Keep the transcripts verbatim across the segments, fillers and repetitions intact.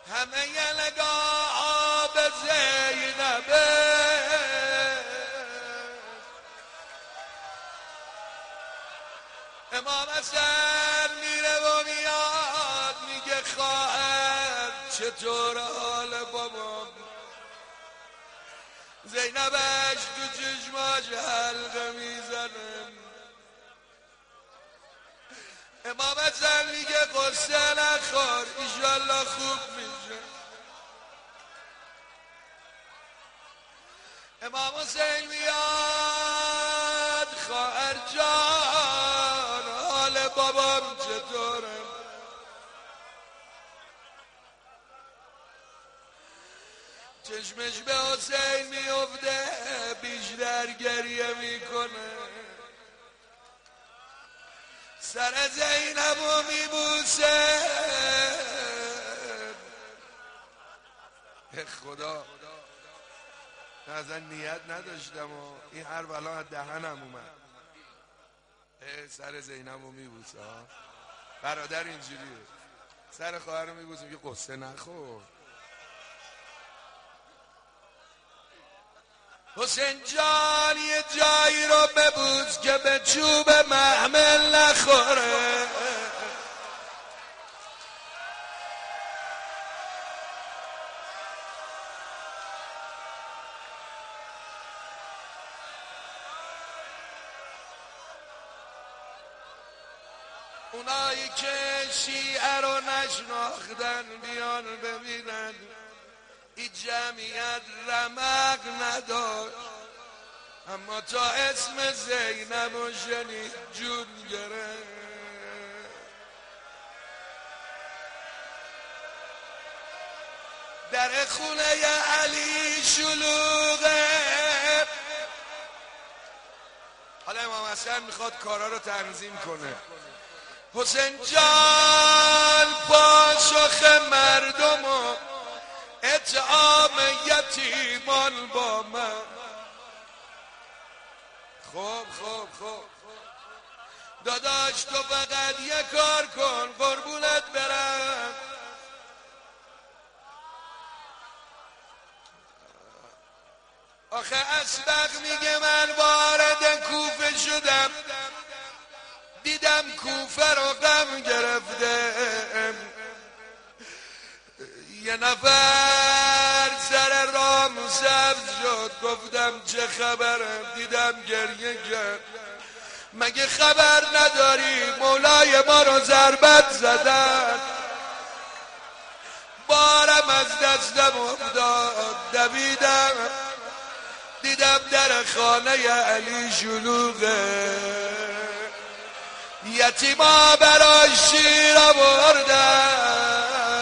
همه یه نگاه به زینبه امام حسن میره و میاد میگه خواهر چطور حال بابام؟ زینبش تو چشماش حلقه میزنه. امام حسن میگه قصه نخور ایشالله خوب میشه. امام حسین میاد خواهر جان حال بابام چطوره؟ چشمش به حسین میفته بیشتر گریه میکنه. سر زینبو میبوسه. خدا ازن نیت نداشتم و این حرف الان از دهنم اومد. سر زینبو میبوسه. برادر اینجوریه سر خواهر رو میبوسه میگه قصه نخور. حسین جان یه جایی رو ببوس که به چوب محمل نخوره. اونایی که شیعه رو نشناختن بیان ببینن این جمعیت رمق نداشت، اما تا اسم زینب و شنید جون گرفت. در خونه ی علی شلوغه. حالا امام حسن میخواد کارا رو تنظیم کنه. حسین جان با شوخ مردم و اطعام یتیمان با من. خوب خوب خوب داداش تو فقط یه کار کن قربونت برم. آخه اسبق میگه من وارد کوفه شدم دیدم کوفه رو غم گرفته. یه نفر سر رام سبز شد گفتم چه خبره؟ دیدم گریه کرد. مگه خبر نداری مولای ما رو ضربت زدن؟ بارم از دستم افتاد دویدم دیدم در خانه علی شلوغه. یتیما برای شیر آوردن.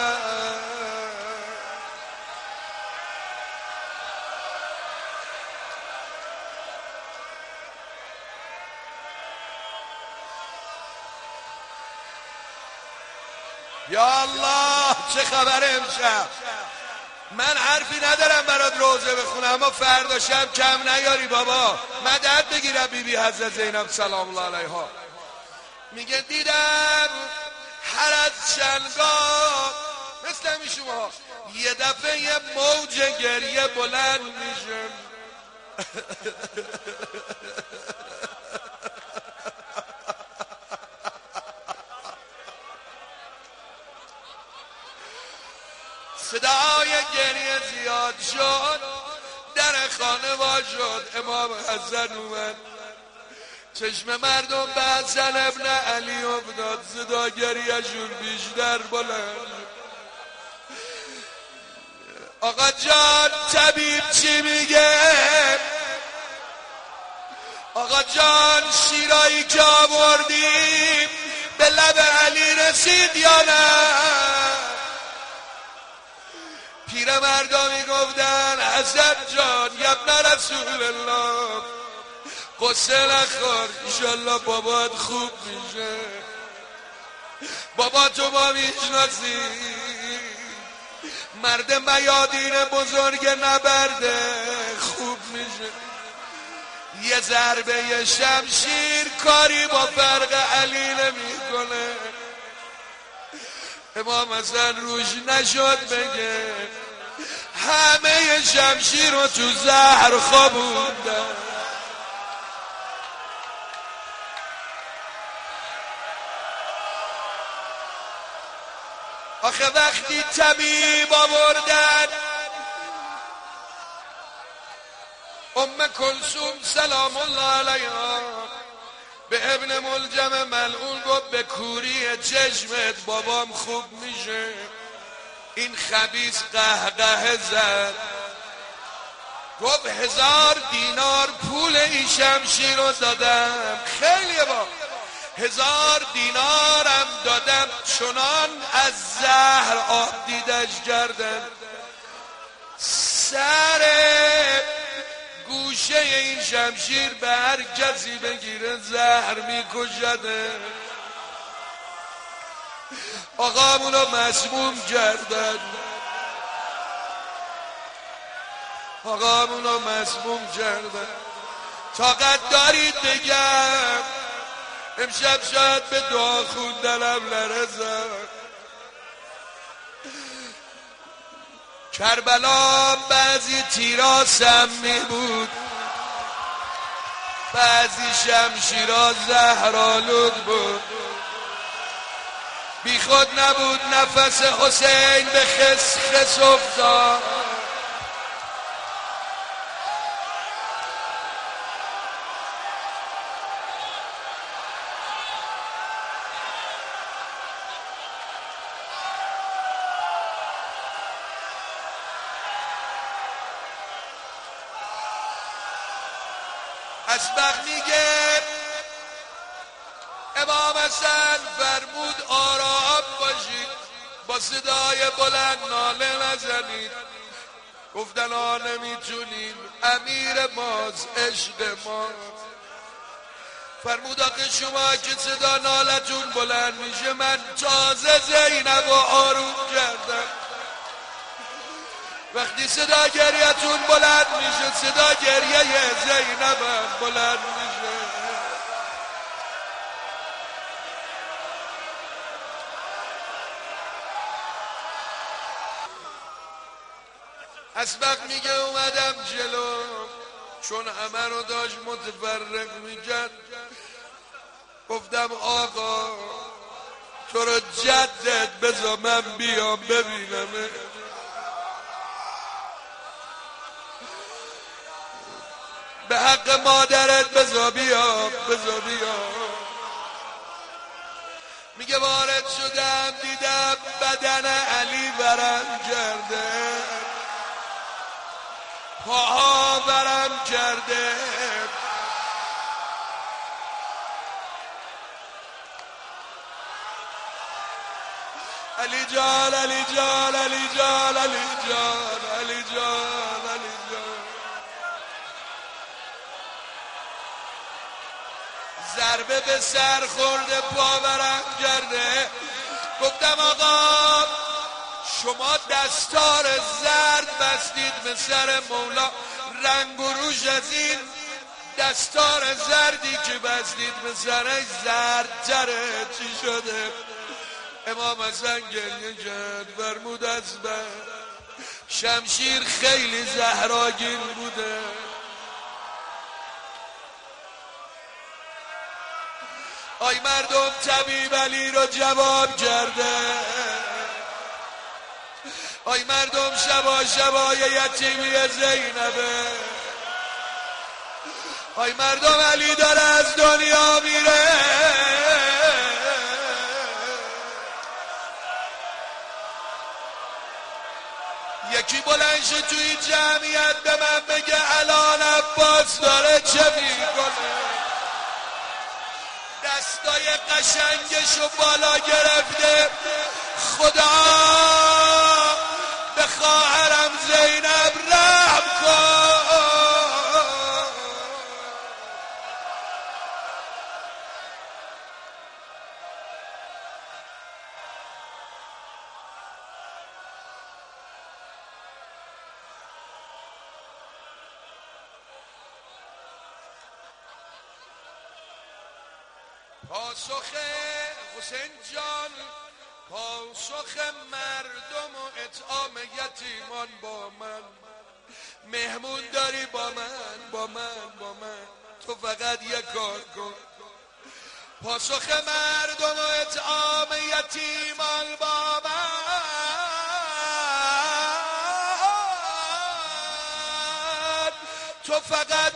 یا الله چه خبره امشب؟ من حرفی ندارم برات روزه بخونم اما فردا شب کم نیاری بابا. مدد بگیرم بی بی حضرت زینب سلام الله علیها. میگه دیدم هر از چنگاه مثل همی شما یه دفعه یه موج گریه بلند میشه. صدای گریه زیاد شد. در خانه وا شد. امام حسن اومد. چشم مردم به حسن ابن علی افتاد. صدا گریهشون بیشتر بلند. آقا جان طبیب چی میگه؟ آقا جان شیرایی که آوردیم به لب علی رسید یا نه؟ پیر مردا میگفتن حسن جان یبن رسول الله قصه نخور انشالله بابات خوب میشه. بابا تو ما میشناسی مرد میادین بزرگ نبرده خوب میشه. یه ضربه یه شمشیر کاری با فرق علی نمیکنه. امام حسن روش نشد بگه همه شمشیر رو تو زهر خوابوندن. آخه وقتی طبیب آوردن ام کلثوم سلام الله علیها به ابن ملجم ملعون گفت به کوری چشمت بابام خوب میشه. این خبیث قهقه زد گفت هزار دینار پول این شمشیر رو دادم، خیلی با هزار دینارم دادم، چنان از زهر آب دیدش کردن سر گوشه این شمشیر به هر کسی بگیره زهر میکشده. آقامونو مسموم کردن، آقامونو مسموم کردن. طاقت دارید بگم امشب شاید به دعا خوندنم نرسم. کربلا بعضی تیرا سمی بود، بعضی شمشیرا زهرآلود بود. بی خود نبود نفس حسین به خس خس افتاد. اسبق میگه امام حسن فرمود آرام باشید، با صدای بلند ناله نزنید. گفتن آ نمیتونیم، امیر ماست، عشق ما. فرمود آخه شما که صدا نالتون بلند میشه من تازه زینب و آروم کردم. وقتی صدا گریه‌تون بلند میشه صدا گریه زینبم بلند میشه. اسبق میگه اومدم جلو چون همه رو داشت متفرق میکرد. گفتم آقا تو رو جدت بذار من بیام ببینم. به حق مادرت بذار بیام بذار بیام. میگه وارد شدم دیدم بدن علی ورم کرده، پاها ورم کرده. علی جان علی جان علی جان علی جان علی جان علی جان. ضربه به سر خورده پا ورم کرده. گفتم آقا شما دستار زرد بستید به سر مولا، رنگ و روش از این دستار زردی که بستید به سرش زردتره چی شده؟ امام حسن گریه کرد فرمود اسبق شمشیر خیلی زهراگین بوده. آی مردم طبیب علی رو جواب کرده. آی مردم شبا شبای یتیمی زینبه. آی مردم علی داره از دنیا میره. یکی بلند شد توی جمعیت به من بگه الان عباس داره چه میکنه. دستای قشنگشو بالا گرفته. خدا به خواهرم زینب رحم کن. پاسخ حسین جان پاسخ مردم و اطعام یتیمان با من. مهمون داری با من با من با من، تو فقط یک کار کن. پاسخ مردم و اطعام یتیمان با من، تو فقط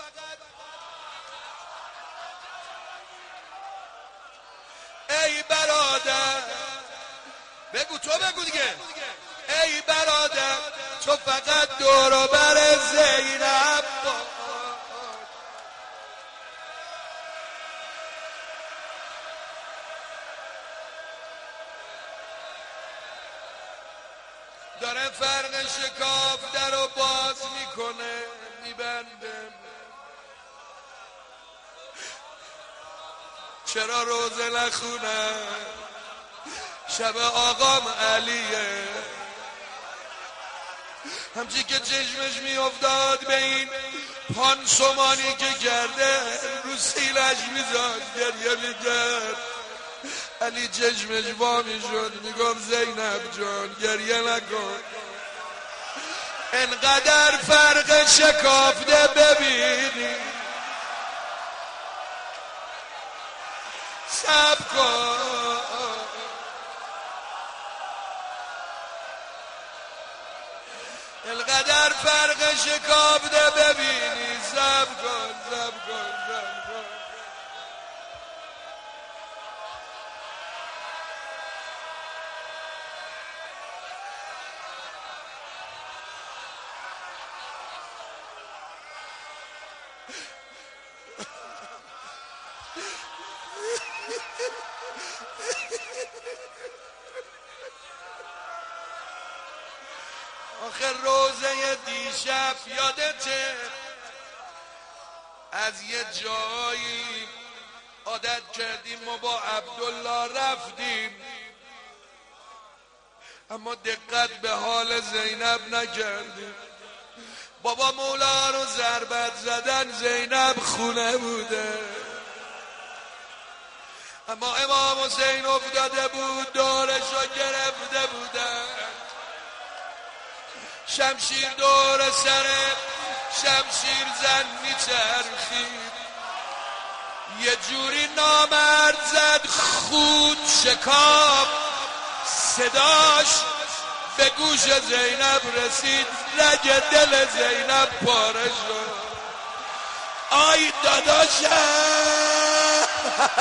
ای برادر، بگو تو بگو دیگه، ای برادر تو فقط دور و بر زینب داره فرق شکاف در رو باز میکنه میبنده. چرا روزه نخونه شب آقام علیه، همچی که چشمش میافتاد به این پانسمانی که کرده رو سیلش میزاد گریه میکرد. علی چشمش وا میشد میگفت زینب جان گریه نکن، انقدر فرق شکافته ببینی صبر کن، انقدر فرق شکافته ببینی صبر کن صبر کن صبر کن. آخه روزه دیشب یادته از یه جایی عادت کردیم ما با عبدالله رفتیم، اما دقت به حال زینب نکردیم. بابا مولا رو ضربت زدن، زینب خونه بوده، اما امام حسین افتاده بود دورشو گرفته بودن، شمشیر دور سر شمشیر زن میچرخید، یه جوری نامرد زد خود شکاف، صداش به گوش زینب رسید، رگ دل زینب پاره شد. آی داداشم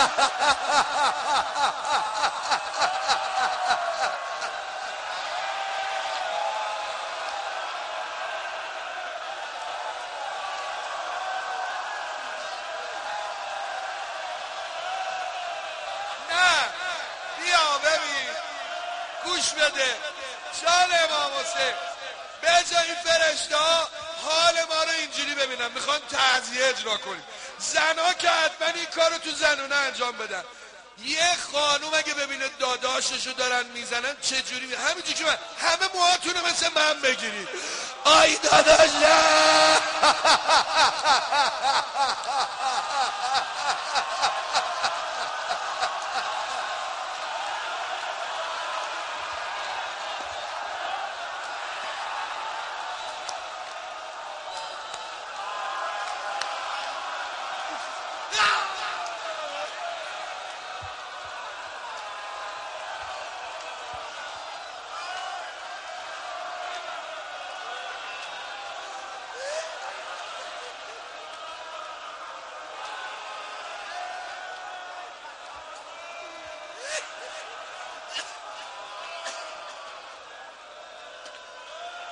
گوش بده، شال امام حسین به جای فرشته ها حال ما رو اینجوری ببینم، میخوان تعزیه اجرا کنیم. زنها که حتما این کار رو تو زنونه انجام بدن. یه خانوم اگه ببینه داداششو دارن میزنن چجوری می... همینجوری که من همه موهاتونو مثل من بگیرید. آی داداشم